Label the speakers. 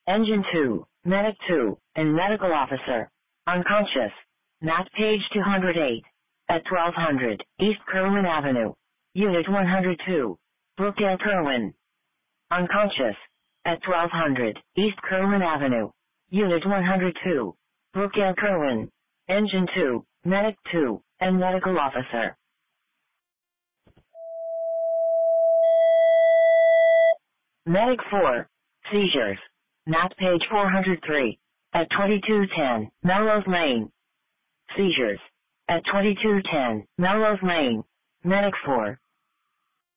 Speaker 1: Engine 2, Medic 2, and Medical Officer. Unconscious. Nat page 208. At 1200, East Kerwin Avenue. Unit 102. Brookdale Kerwin. Unconscious. At 1200, East Kerwin Avenue. Unit 102. Brookdale Kerwin. Engine 2, Medic 2, and Medical Officer. Medic 4. Seizures. Nat page 403. At 2210, Melrose Lane. Seizures. At 2210, Melrose Lane. Medic 4.